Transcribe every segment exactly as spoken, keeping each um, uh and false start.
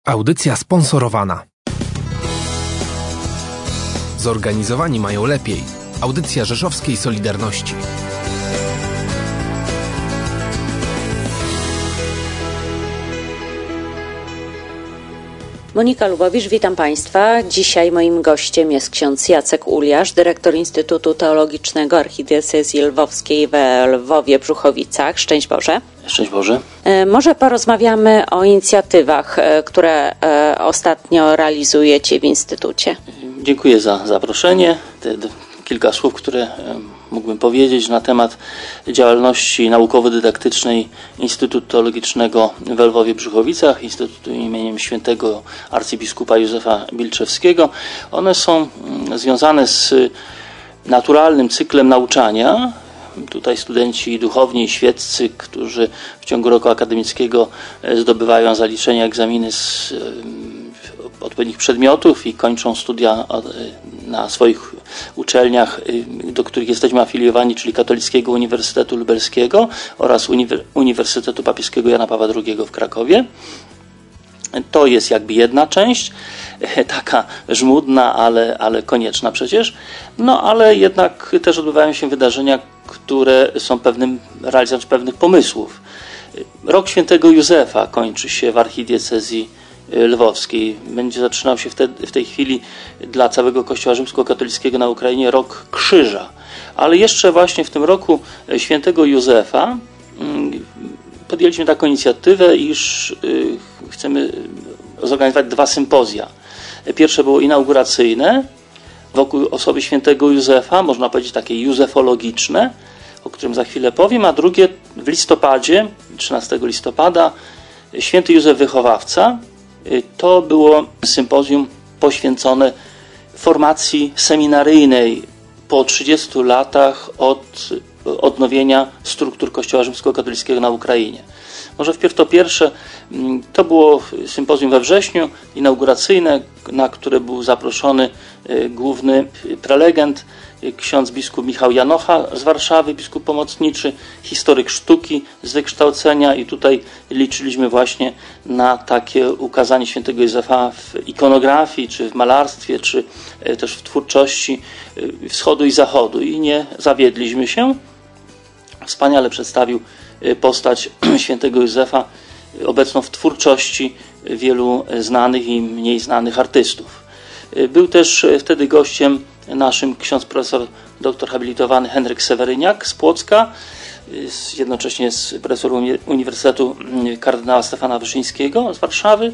Audycja sponsorowana. Zorganizowani mają lepiej. Audycja Rzeszowskiej Solidarności. Monika Lubowicz, witam Państwa. Dzisiaj moim gościem jest ksiądz Jacek Uliasz, dyrektor Instytutu Teologicznego Archidiecezji Lwowskiej we Lwowie-Brzuchowicach. Szczęść Boże. Szczęść Boże. Może porozmawiamy o inicjatywach, które ostatnio realizujecie w Instytucie. Dziękuję za zaproszenie. Te kilka słów, które mógłbym powiedzieć na temat działalności naukowo-dydaktycznej Instytutu Teologicznego we Lwowie-Brzuchowicach, Instytutu imieniem świętego arcybiskupa Józefa Bilczewskiego. One są związane z naturalnym cyklem nauczania. Tutaj studenci duchowni i świeccy, którzy w ciągu roku akademickiego zdobywają zaliczenia egzaminy z odpowiednich przedmiotów i kończą studia na swoich uczelniach, do których jesteśmy afiliowani, czyli Katolickiego Uniwersytetu Lubelskiego oraz Uniwersytetu Papieskiego Jana Pawła drugiego w Krakowie. To jest jakby jedna część, taka żmudna, ale, ale konieczna przecież. No ale jednak też odbywają się wydarzenia, które są pewnym realizacją pewnych pomysłów. Rok Świętego Józefa kończy się w archidiecezji lwowskiej. Będzie zaczynał się wtedy, w tej chwili dla całego Kościoła rzymskokatolickiego na Ukrainie rok Krzyża. Ale jeszcze właśnie w tym roku Świętego Józefa podjęliśmy taką inicjatywę, iż chcemy zorganizować dwa sympozja. Pierwsze było inauguracyjne wokół osoby Świętego Józefa, można powiedzieć takie józefologiczne, o którym za chwilę powiem, a drugie w listopadzie, trzynastego listopada, Święty Józef Wychowawca. To było sympozjum poświęcone formacji seminaryjnej po trzydziestu latach od odnowienia struktur Kościoła rzymskokatolickiego na Ukrainie. Może wpierw to pierwsze, to było sympozjum we wrześniu, inauguracyjne, na które był zaproszony główny prelegent, ksiądz biskup Michał Janocha z Warszawy, biskup pomocniczy, historyk sztuki z wykształcenia i tutaj liczyliśmy właśnie na takie ukazanie świętego Józefa w ikonografii, czy w malarstwie, czy też w twórczości wschodu i zachodu i nie zawiedliśmy się. Wspaniale przedstawił postać świętego Józefa obecną w twórczości wielu znanych i mniej znanych artystów. Był też wtedy gościem naszym ksiądz profesor doktor habilitowany Henryk Seweryniak z Płocka, jednocześnie z profesorem Uniwersytetu kardynała Stefana Wyszyńskiego z Warszawy.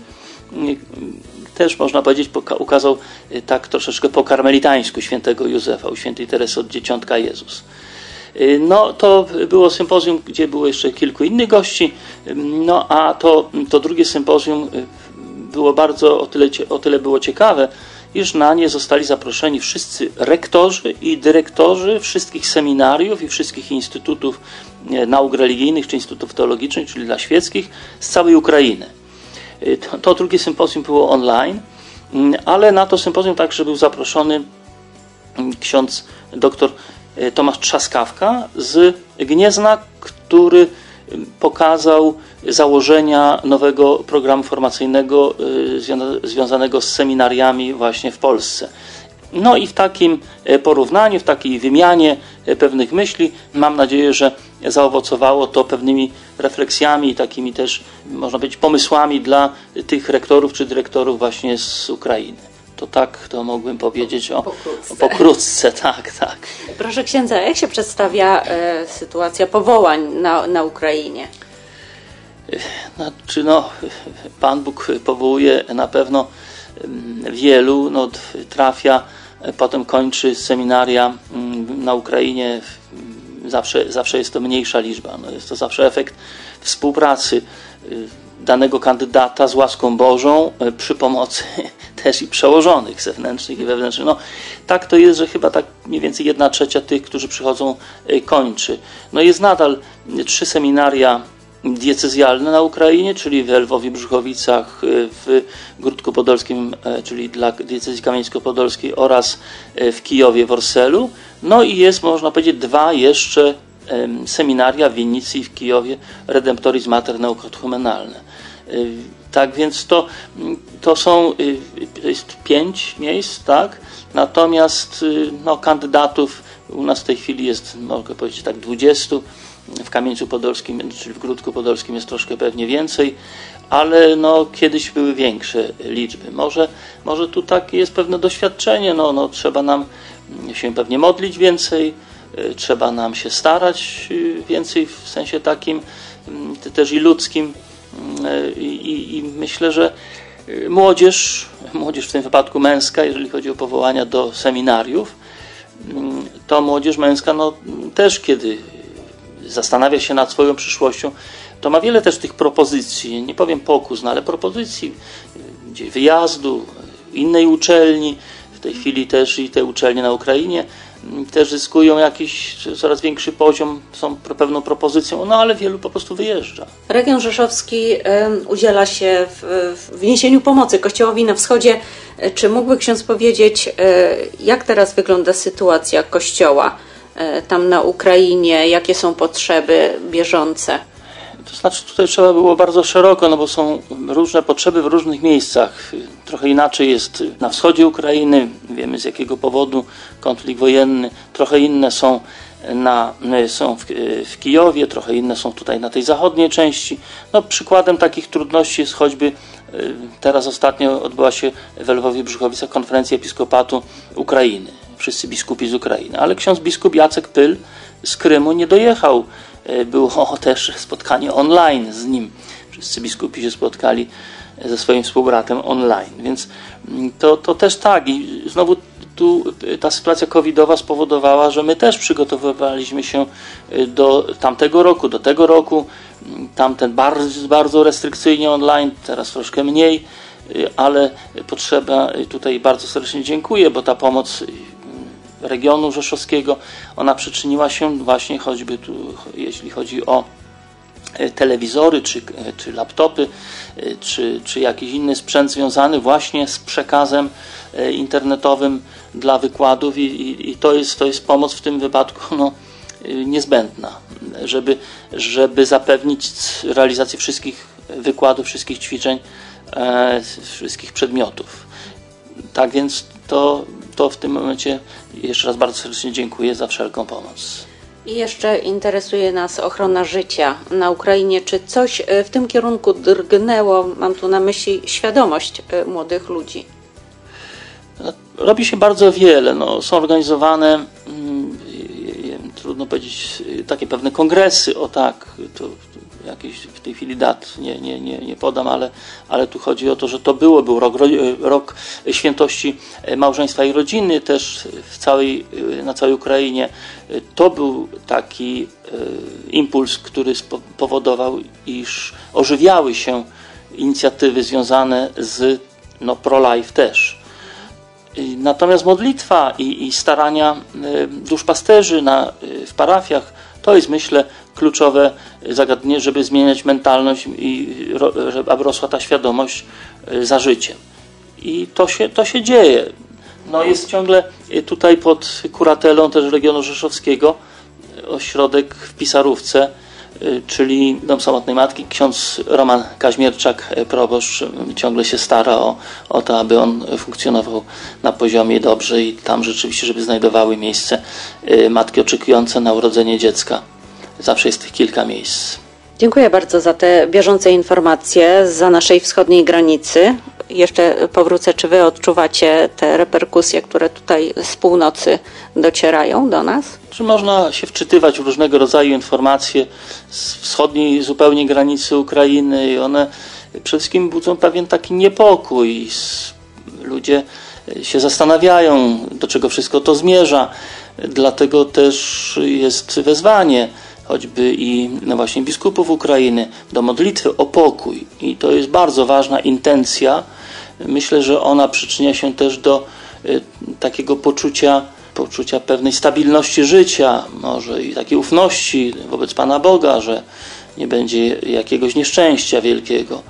Też można powiedzieć, ukazał tak troszeczkę po karmelitańsku świętego Józefa, u świętej Teresy od Dzieciątka Jezus. No to było sympozjum, gdzie było jeszcze kilku innych gości, no a to, to drugie sympozjum było bardzo, o tyle, o tyle było ciekawe, iż na nie zostali zaproszeni wszyscy rektorzy i dyrektorzy wszystkich seminariów i wszystkich instytutów nauk religijnych czy instytutów teologicznych, czyli dla świeckich, z całej Ukrainy. To, to drugie sympozjum było online, ale na to sympozjum także był zaproszony ksiądz doktor Tomasz Trzaskawka z Gniezna, który pokazał założenia nowego programu formacyjnego związanego z seminariami właśnie w Polsce. No i w takim porównaniu, w takiej wymianie pewnych myśli, mam nadzieję, że zaowocowało to pewnymi refleksjami i takimi też, można powiedzieć, pomysłami dla tych rektorów czy dyrektorów właśnie z Ukrainy. To tak, to mógłbym powiedzieć o pokrótce. O pokrótce, tak, tak. Proszę księdza, jak się przedstawia e, sytuacja powołań na, na Ukrainie? Znaczy, no, Pan Bóg powołuje na pewno wielu, no, trafia, potem kończy seminaria na Ukrainie. Zawsze, zawsze jest to mniejsza liczba. No, jest to zawsze efekt współpracy danego kandydata z łaską Bożą przy pomocy też i przełożonych zewnętrznych i wewnętrznych. No, tak to jest, że chyba tak mniej więcej jedna trzecia tych, którzy przychodzą, kończy. No jest nadal trzy seminaria diecezjalne na Ukrainie, czyli w Lwowie-Brzuchowicach, w Gródku Podolskim, czyli dla diecezji kamieńsko-podolskiej oraz w Kijowie, w Orselu. No i jest, można powiedzieć, dwa jeszcze seminaria w Winnicy i w Kijowie, Redemptoris Mater naukotumenalne. Tak więc to, to są to jest pięć miejsc, tak? Natomiast no, kandydatów u nas w tej chwili jest, mogę powiedzieć tak, dwudziestu. W Kamieńcu Podolskim, czyli w Gródku Podolskim jest troszkę pewnie więcej, ale no, kiedyś były większe liczby. Może, może tu takie jest pewne doświadczenie, no, no, trzeba nam się pewnie modlić więcej, trzeba nam się starać więcej w sensie takim też i ludzkim i, i myślę, że młodzież, młodzież w tym wypadku męska, jeżeli chodzi o powołania do seminariów, to młodzież męska no, też kiedy zastanawia się nad swoją przyszłością, to ma wiele też tych propozycji, nie powiem pokus, no ale propozycji gdzie wyjazdu, innej uczelni, w tej chwili też i te uczelnie na Ukrainie też zyskują jakiś coraz większy poziom, są pewną propozycją, no ale wielu po prostu wyjeżdża. Region Rzeszowski udziela się w, w niesieniu pomocy Kościołowi na wschodzie. Czy mógłby ksiądz powiedzieć, jak teraz wygląda sytuacja Kościoła tam na Ukrainie, jakie są potrzeby bieżące? To znaczy tutaj trzeba było bardzo szeroko, no bo są różne potrzeby w różnych miejscach. Trochę inaczej jest na wschodzie Ukrainy, wiemy z jakiego powodu konflikt wojenny, trochę inne są, na, są w, w Kijowie, trochę inne są tutaj na tej zachodniej części. No, przykładem takich trudności jest choćby teraz ostatnio odbyła się w Lwowie-Brzuchowicach konferencja episkopatu Ukrainy. Wszyscy biskupi z Ukrainy, ale ksiądz biskup Jacek Pyl z Krymu nie dojechał. Było też spotkanie online z nim. Wszyscy biskupi się spotkali ze swoim współbratem online. Więc to, to też tak. I znowu tu ta sytuacja covidowa spowodowała, że my też przygotowywaliśmy się do tamtego roku, do tego roku. Tamten bardzo, bardzo restrykcyjnie online, teraz troszkę mniej, ale potrzeba, tutaj bardzo serdecznie dziękuję, bo ta pomoc regionu rzeszowskiego, ona przyczyniła się właśnie choćby tu, jeśli chodzi o telewizory, czy, czy laptopy, czy, czy jakiś inny sprzęt związany właśnie z przekazem internetowym dla wykładów i, i, i to jest, to jest pomoc w tym wypadku no, niezbędna, żeby, żeby zapewnić realizację wszystkich wykładów, wszystkich ćwiczeń, e, wszystkich przedmiotów. Tak więc to, to w tym momencie jeszcze raz bardzo serdecznie dziękuję za wszelką pomoc. I jeszcze interesuje nas ochrona życia na Ukrainie. Czy coś w tym kierunku drgnęło? Mam tu na myśli świadomość młodych ludzi. Robi się bardzo wiele. No, są organizowane, hmm, trudno powiedzieć, takie pewne kongresy, o tak, to, to jakieś w tej chwili dat nie, nie, nie, nie podam, ale, ale tu chodzi o to, że to było, był rok, rok świętości małżeństwa i rodziny też w całej, na całej Ukrainie. To był taki impuls, który spowodował, iż ożywiały się inicjatywy związane z no, pro-life też. Natomiast modlitwa i, i starania duszpasterzy na, w parafiach to jest, myślę, kluczowe zagadnienie, żeby zmieniać mentalność i żeby aby rosła ta świadomość za życiem. I to się, to się dzieje. No jest ciągle tutaj pod kuratelą też regionu rzeszowskiego ośrodek w Pisarówce, czyli Dom Samotnej Matki. Ksiądz Roman Kaźmierczak, proboszcz, ciągle się stara o, o to, aby on funkcjonował na poziomie dobrze i tam rzeczywiście, żeby znajdowały miejsce matki oczekujące na urodzenie dziecka. Zawsze jest tych kilka miejsc. Dziękuję bardzo za te bieżące informacje za naszej wschodniej granicy. Jeszcze powrócę, czy wy odczuwacie te reperkusje, które tutaj z północy docierają do nas? Czy można się wczytywać w różnego rodzaju informacje z wschodniej zupełnie granicy Ukrainy i one przede wszystkim budzą pewien taki niepokój. Ludzie się zastanawiają, do czego wszystko to zmierza. Dlatego też jest wezwanie choćby i no właśnie biskupów Ukrainy do modlitwy o pokój. I to jest bardzo ważna intencja. Myślę, że ona przyczynia się też do y, takiego poczucia, poczucia pewnej stabilności życia, może i takiej ufności wobec Pana Boga, że nie będzie jakiegoś nieszczęścia wielkiego.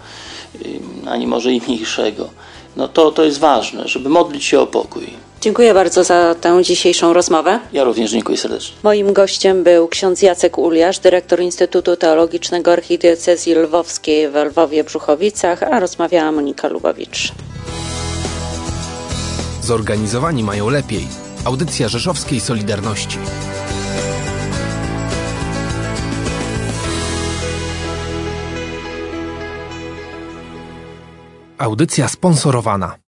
ani może i mniejszego. No to, to jest ważne, żeby modlić się o pokój. Dziękuję bardzo za tę dzisiejszą rozmowę. Ja również dziękuję serdecznie. Moim gościem był ksiądz Jacek Uliasz, dyrektor Instytutu Teologicznego Archidiecezji Lwowskiej w Lwowie-Brzuchowicach, a rozmawiała Monika Lubowicz. Zorganizowani mają lepiej. Audycja Rzeszowskiej Solidarności. Audycja sponsorowana.